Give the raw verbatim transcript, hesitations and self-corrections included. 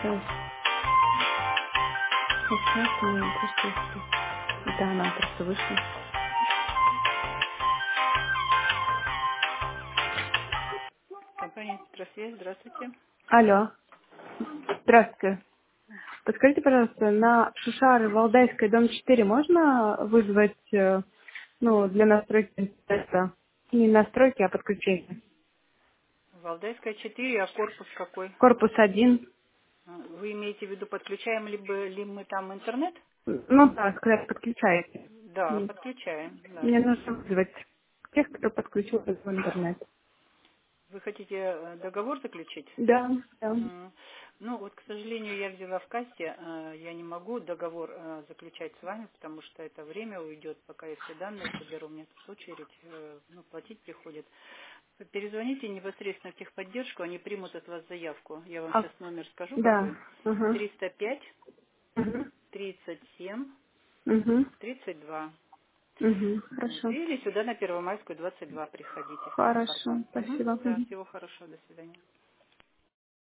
Сейчас, сейчас, у меня просто есть. Да, она просто вышла. Компания «Спросвязь», здравствуйте. Алло, здравствуйте. Подскажите, пожалуйста, на Шушары Валдайской, дом четыре можно вызвать, э, ну, для настройки интернета? Не настройки, а подключения. Валдайская четыре, а корпус какой? Корпус один. А, Вы имеете в виду, подключаем либо ли мы там интернет? Ну да, когда подключаете. Да, М, подключаем, да. Мне нужно вызвать тех, кто подключил в интернет. Вы хотите э, договор заключить? Да, да. М, Ну, вот, к сожалению, я взяла в кассе, э, я не могу договор э, заключать с вами, потому что это время уйдет, пока я все данные соберу, мне тут очередь, э, ну, платить приходит. Вы перезвоните непосредственно в техподдержку, они примут от вас заявку. Я вам А, сейчас номер скажу да. какой. Угу. триста пять Угу. тридцать семь Угу. тридцать два. Угу. Вот. Хорошо. Или сюда на Первомайскую двадцать два приходите в Хорошо. техпарка. Мгм. Спасибо. Да, Мгм. всего хорошего, до свидания.